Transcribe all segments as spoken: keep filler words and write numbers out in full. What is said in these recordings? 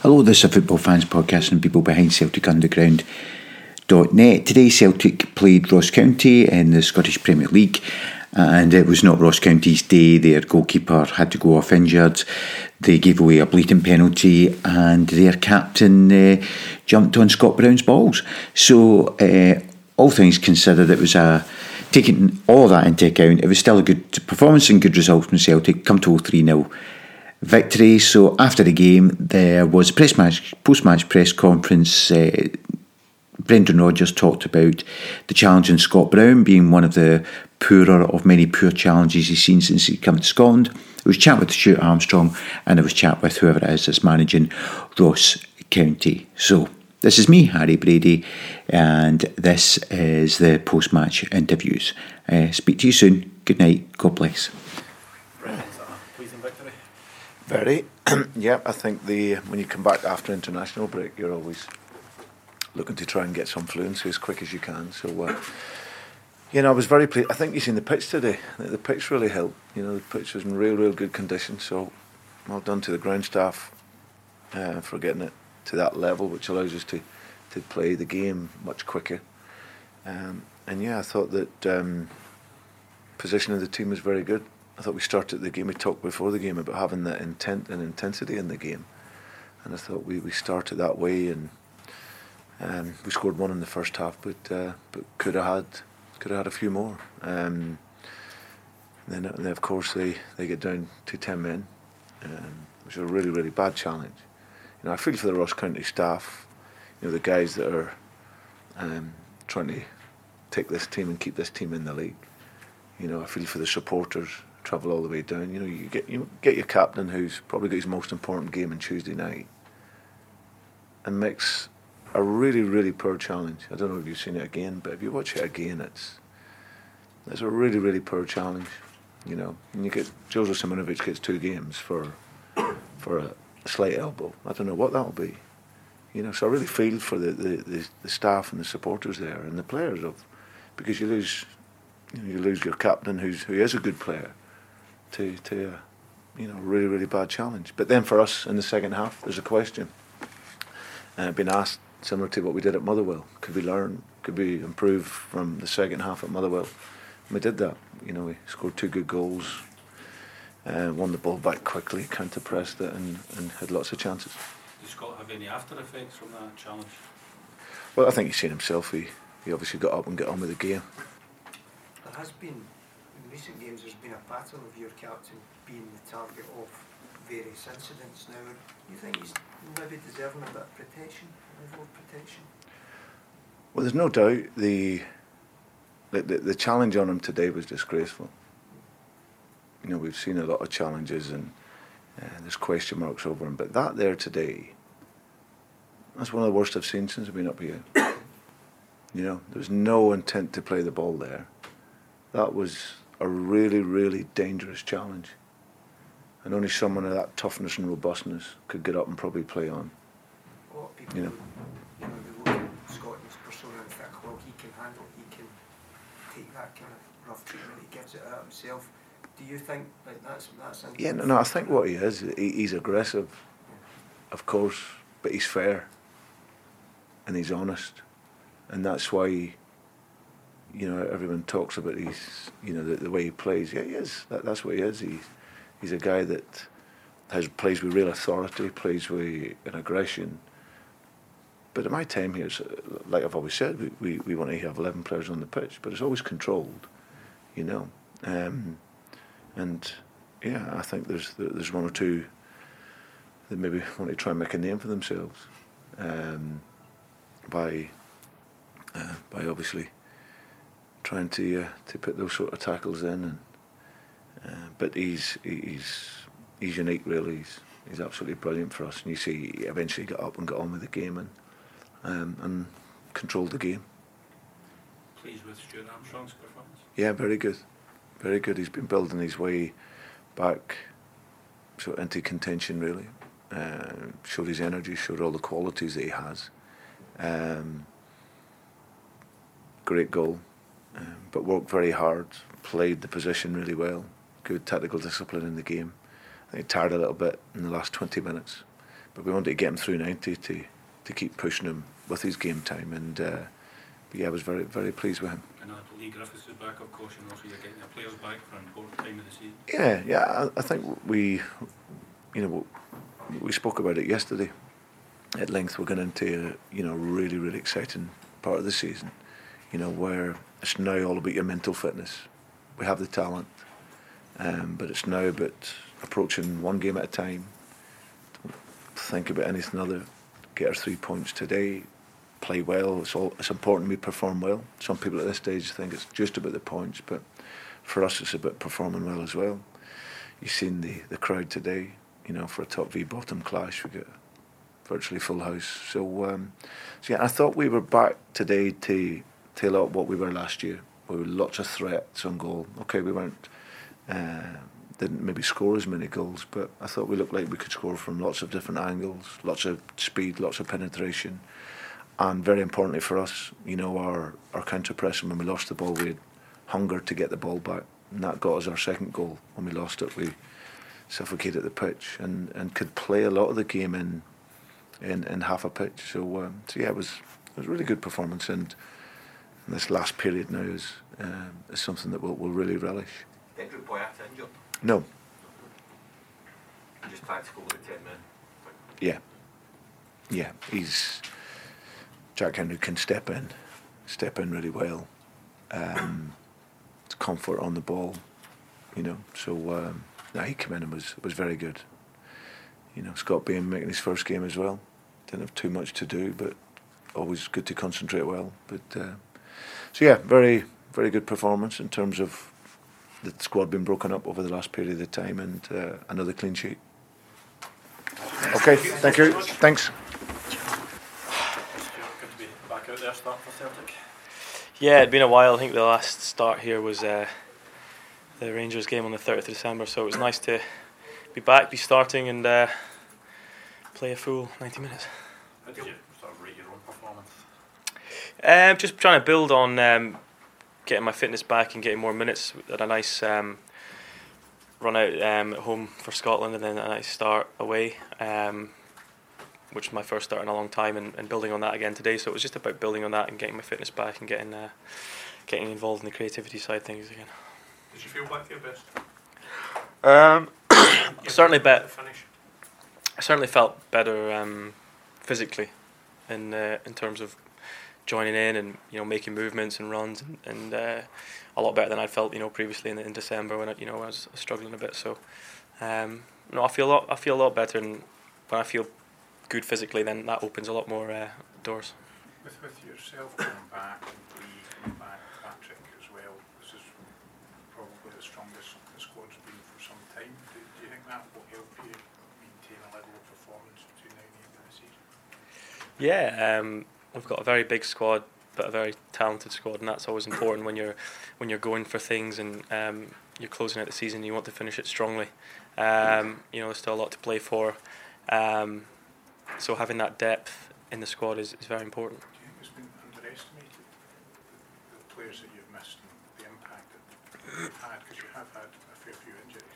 Hello, this is a Football Fans podcast from people behind Celtic Underground dot net. Today Celtic played Ross County in the Scottish Premier League, and it was not Ross County's day. Their goalkeeper had to go off injured. They gave away a blatant penalty, and their captain uh, jumped on Scott Brown's balls. So uh, all things considered, it was a taking all that into account, it was still a good performance and good result from Celtic. Come to three nil victory. So after the game, there was a press match, post-match press conference. Uh, Brendan Rodgers talked about the challenge in Scott Brown being one of the poorer of many poor challenges he's seen since he came to Scotland. There was chat with Stuart Armstrong, and there was chat with whoever it is that's managing Ross County. So this is me, Harry Brady, and this is the post-match interviews. Uh, speak to you soon. Good night. God bless. Very. Yeah, I think the when you come back after international break, you're always looking to try and get some fluency as quick as you can. So, uh, you know, I was very pleased. I think you've seen the pitch today. The pitch really helped. You know, the pitch was in real, real good condition. So, well done to the ground staff uh, for getting it to that level, which allows us to, to play the game much quicker. Um, and yeah, I thought that um, position of the team was very good. I thought we started the game, we talked before the game about having that intent and intensity in the game. And I thought we, we started that way, and um, we scored one in the first half, but uh, but could have had could have had a few more. Um, then, then of course they, they get down to ten men, um, which is a really, really bad challenge. You know, I feel for the Ross County staff, you know, the guys that are um, trying to take this team and keep this team in the league. You know, I feel for the supporters. Travel all the way down. You know, you get you get your captain, who's probably got his most important game on Tuesday night, and makes a really, really poor challenge. I don't know if you've seen it again, but if you watch it again, it's it's a really, really poor challenge. You know, and you get Jozo Simunovic gets two games for for a, a slight elbow. I don't know what that'll be. You know, so I really feel for the, the, the, the staff and the supporters there and the players of, because you lose you know, you lose your captain, who's who is a good player, to to uh, you know, really, really bad challenge. But then for us in the second half, there's a question uh, been asked, similar to what we did at Motherwell. Could we learn? Could we improve from the second half at Motherwell? And we did that. You know, we scored two good goals, uh, won the ball back quickly, counter-pressed it, and, and had lots of chances. Did Scott have any after effects from that challenge? Well, I think he's seen himself. He, he obviously got up and got on with the game. There has been, in recent games, there's been a pattern of your captain being the target of various incidents. Now, do you think he's maybe deserving a bit of protection, level of protection? Well, there's no doubt the the, the the challenge on him today was disgraceful. You know, we've seen a lot of challenges and uh, there's question marks over him, but that there today, that's one of the worst I've seen since I've been up here. You know, there was no intent to play the ball there. That was a really, really dangerous challenge. And only someone of that toughness and robustness could get up and probably play on. A lot of people, you know, you know, they look at Scotland's persona and think, well, he can handle, he can take that kind of rough treatment, he gives it out himself. Do you think like that's that's? Yeah, no, no. I think what he is, he, he's aggressive, of course, but he's fair, and he's honest, and that's why. He, you know, everyone talks about his, you know, the, the way he plays. Yeah, he is. That, that's what he is. He's, he's a guy that has plays with real authority, plays with an aggression. But at my time here, like I've always said, we, we, we want to have eleven players on the pitch, but it's always controlled, you know. Um, and yeah, I think there's there's one or two that maybe want to try and make a name for themselves um, by uh, by obviously trying to uh, to put those sort of tackles in, and uh, but he's he's he's unique really. He's he's absolutely brilliant for us, and you see he eventually got up and got on with the game and um, and controlled the game. Pleased with Stuart Armstrong's performance? Yeah, very good, very good. He's been building his way back sort of into contention really. Uh, showed his energy, showed all the qualities that he has. Um, great goal. Um, but worked very hard, played the position really well, good tactical discipline in the game. I think he tired a little bit in the last twenty minutes, but we wanted to get him through ninety to to keep pushing him with his game time. And uh, but yeah, I was very very pleased with him. And uh, Lee Griffiths is back, of course, and also you're getting your players back for an important time of the season. Yeah, yeah. I, I think we, you know, we spoke about it yesterday at length. We're going into a, you know, really really exciting part of the season. You know, where it's now all about your mental fitness. We have the talent, um, but it's now about approaching one game at a time. Don't think about anything other. Get our three points today. Play well. It's all. It's important we perform well. Some people at this stage think it's just about the points, but for us, it's about performing well as well. You've seen the the crowd today. You know, for a top v bottom clash, we got virtually full house. So, um, so yeah, I thought we were back today to to a lot what we were last year. We were lots of threats on goal. Okay, we weren't. Uh, didn't maybe score as many goals, but I thought we looked like we could score from lots of different angles, lots of speed, lots of penetration, and very importantly for us, you know, our, our counter-pressing when we lost the ball, we had hunger to get the ball back, and that got us our second goal. When we lost it, we suffocated the pitch and, and could play a lot of the game in in, in half a pitch. So, um, so yeah, it was it was a really good performance, and, and this last period now is um, is something that we'll, we'll really relish. Andrew Boyat injured? No. Just tactical with the ten men? Yeah. Yeah, he's... Jack Hendry can step in, step in really well. Um, it's comfort on the ball, you know. So, um, nah, he came in and was, was very good. You know, Scott Bain making his first game as well. Didn't have too much to do, but always good to concentrate well. But uh, so, yeah, very, very good performance in terms of the squad being broken up over the last period of time, and uh, another clean sheet. Okay, thank you. Thanks. Good to be back out there starting for Celtic. Yeah, it'd been a while. I think the last start here was uh, the Rangers game on the thirtieth of December, so it was nice to be back, be starting, and uh, play a full ninety minutes. How did you sort of rate your own performance? Um, just trying to build on um, getting my fitness back and getting more minutes. Had a nice um, run out um, at home for Scotland, and then a nice start away, um, which was my first start in a long time, and, and building on that again today. So it was just about building on that and getting my fitness back and getting uh, getting involved in the creativity side of things again. Did you feel back to your best? Um, Yeah, certainly bet. the finish. I certainly felt better um, physically, in uh, in terms of joining in and, you know, making movements and runs, and, and uh, a lot better than I felt, you know, previously in, in December when I, you know, I was struggling a bit. So, um, no, I feel a lot. I feel a lot better, and when I feel good physically, then that opens a lot more uh, doors. With with yourself coming back and Lee coming back, Patrick as well, this is probably the strongest the squad's been for some time. Do, do you think that will help you maintain a level of performance between now and the end of the season? Yeah, um, we've got a very big squad, but a very talented squad, and that's always important when you're when you're going for things and um, you're closing out the season. You want to finish it strongly. Um, you know, there's still a lot to play for, um, so having that depth in the squad is, is very important. Do you think it's been underestimated, the, the players that you've missed and the impact that you've had, because you have had a fair few injuries?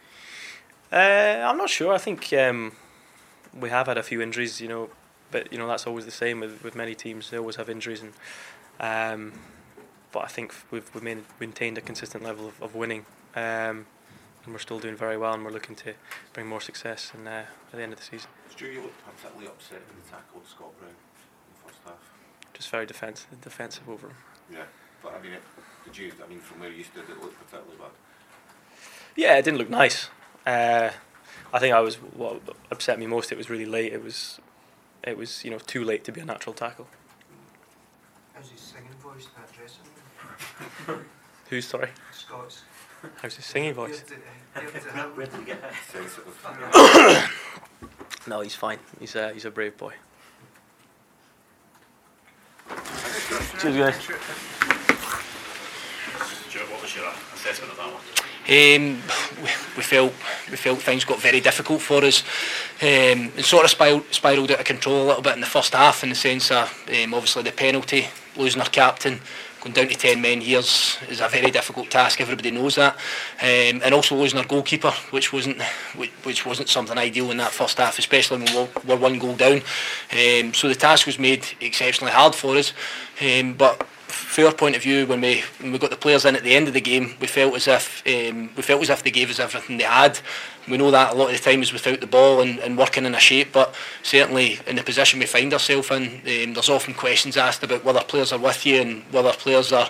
Uh, I'm not sure. I think um, we have had a few injuries, you know, but you know that's always the same with, with many teams. They always have injuries, and um, but I think we've we've main, maintained a consistent level of, of winning, um, and we're still doing very well, and we're looking to bring more success in, uh, at the end of the season. Stu, you looked particularly upset when you tackled Scott Brown in the first half. Just very defensive, defensive over him. Yeah, but I mean, it, did you? I mean, from where you stood, it looked particularly bad. Yeah, it didn't look nice. Uh, I think I was what upset me most. It was really late. It was, it was you know too late to be a natural tackle. How's his singing voice in that dressing room? Who's sorry? Scott's. How's his singing voice? Where did you get that sensitive? No, he's fine. He's a he's a brave boy. Cheers, guys. Stuart, what was your assessment of that one? Um, we, we felt we felt things got very difficult for us, um, and sort of spiraled, spiraled out of control a little bit in the first half, in the sense of um, obviously the penalty, losing our captain, going down to ten men here is, is a very difficult task. Everybody knows that, um, and also losing our goalkeeper, which wasn't which, which wasn't something ideal in that first half, especially when we're, we're one goal down. Um, so the task was made exceptionally hard for us, um, but from our point of view, when we when we got the players in at the end of the game, we felt as if um, we felt as if they gave us everything they had. We know that a lot of the time is without the ball and, and working in a shape, but certainly in the position we find ourselves in, um, there's often questions asked about whether players are with you and whether players are, um,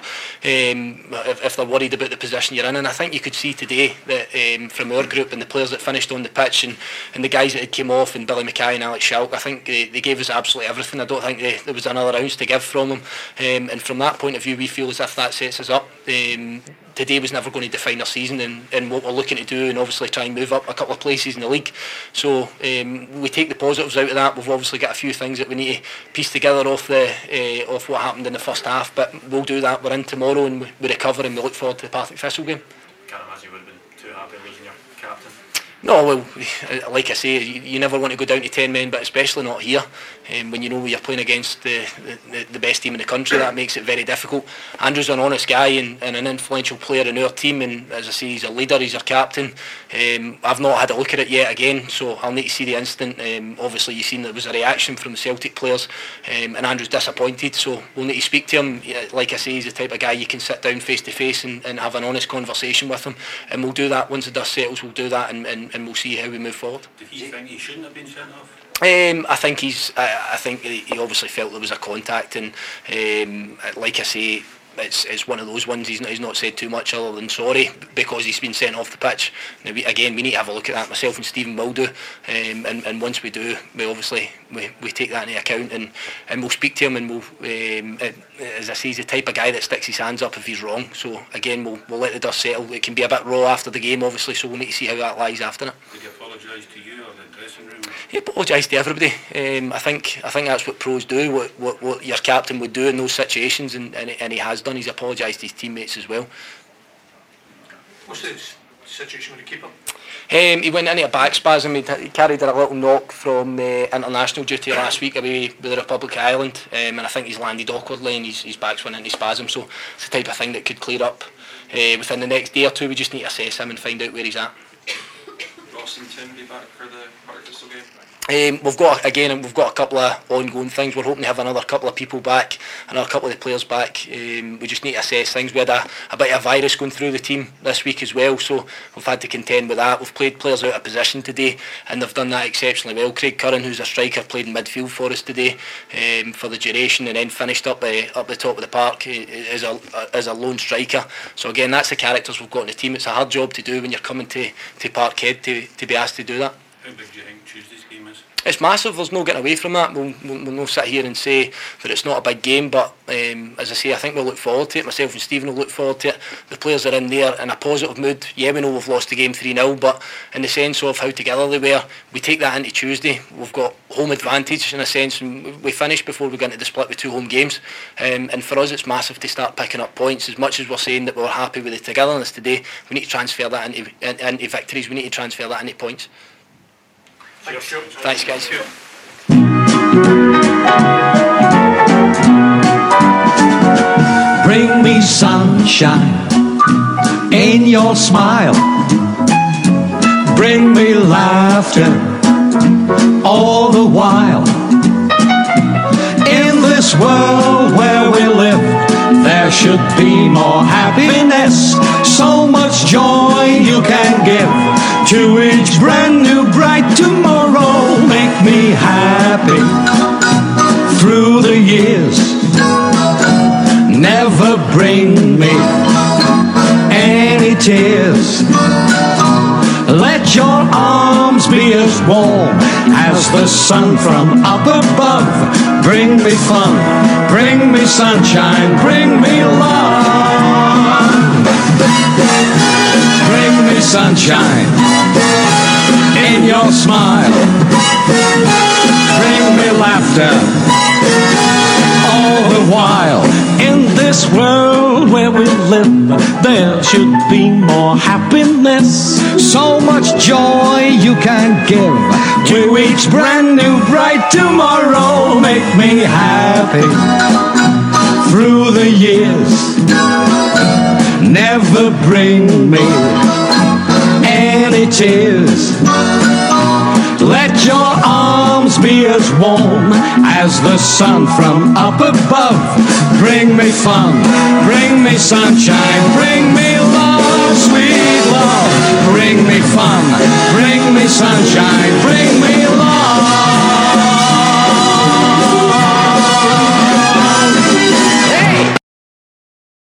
if, if they're worried about the position you're in. And I think you could see today that um, from our group and the players that finished on the pitch and, and the guys that had came off, and Billy Mackay and Alex Schalk, I think they, they gave us absolutely everything. I don't think they, there was another ounce to give from them. Um, and from that point of view, we feel as if that sets us up. Um, today was never going to define our season and, and what we're looking to do, and obviously try and move up a couple of places in the league. So um, we take the positives out of that. We've obviously got a few things that we need to piece together off the uh, off what happened in the first half, but we'll do that. We're in tomorrow and we, we recover, and we look forward to the Partick Thistle game. Can't imagine you would have been too happy losing your captain. No, well, like I say, you, you never want to go down to ten men, but especially not here. Um, when you know you're playing against the, the, the best team in the country, that makes it very difficult. Andrew's an honest guy and, and an influential player in our team, and as I say, he's a leader, he's our captain. Um, I've not had a look at it yet again, so I'll need to see the incident. Um, obviously you've seen there was a reaction from the Celtic players, um, and Andrew's disappointed, so we'll need to speak to him. Like I say, he's the type of guy you can sit down face to face and and have an honest conversation with him, and we'll do that once the dust settles. We'll do that, and, and, and we'll see how we move forward. Did he think he shouldn't have been sent off? Um, I think he's. I, I think he obviously felt there was a contact, and um, like I say, it's it's one of those ones. He's not, he's not said too much other than sorry because he's been sent off the pitch. Now we, again, we need to have a look at that. Myself and Stephen will do, um, and and once we do, we obviously we, we take that into account, and, and we'll speak to him, and we'll. Um, as I say, he's the type of guy that sticks his hands up if he's wrong. So again, we'll we'll let the dust settle. It can be a bit raw after the game, obviously, so we'll need to see how that lies after it. Did he apologise to you or the dressing room? He apologised to everybody. Um, I think I think that's what pros do, what, what what your captain would do in those situations, and, and, and he has done. He's apologised to his teammates as well. What's the situation with the keeper? Um, he went into a back spasm. He, he carried a little knock from uh, international duty last week away with the Republic of Ireland, um, and I think he's landed awkwardly and his, his back's went into spasm, so it's the type of thing that could clear up uh, within the next day or two. We just need to assess him and find out where he's at. Ross and Tim be back for the Partick Thistle game? Um, we've got again, we've got a couple of ongoing things. We're hoping to have another couple of people back, another couple of the players back. Um, we just need to assess things. We had a, a bit of a virus going through the team this week as well, so we've had to contend with that. We've played players out of position today, and they've done that exceptionally well. Craig Curran, who's a striker, played in midfield for us today um, for the duration, and then finished up uh, up the top of the park as a as a lone striker. So again, that's the characters we've got in the team. It's a hard job to do when you're coming to to Parkhead to to be asked to do that. How big do you think Tuesday's game is? It's massive. There's no getting away from that. We'll, we'll, we'll not sit here and say that it's not a big game, but um, as I say, I think we'll look forward to it. Myself and Stephen will look forward to it. The players are in there in a positive mood. Yeah, we know we've lost the game three nil, but in the sense of how together they were, we take that into Tuesday. We've got home advantage in a sense, and we finish before we go into the split with two home games. Um, and for us, it's massive to start picking up points. As much as we're saying that we're happy with the togetherness today, we need to transfer that into, into victories. We need to transfer that into points. Thanks, Joe. Thanks, guys. Bring me sunshine in your smile. Bring me laughter all the while. In this world where we live, there should be more happiness. So much joy you can give to each brand new bright tomorrow. Make me happy through the years. Never bring me any tears. Let your arms be as warm as the sun from up above. Bring me fun, bring me sunshine, bring me love. Bring me sunshine in your smile. Bring me laughter all the while. In this world where we live, there should be more happiness. So much joy you can give to each brand new bright tomorrow. Make me happy through the years never bring me any tears. Let your arms be as warm as the sun from up above. Bring me fun, bring me sunshine, bring me love, sweet love.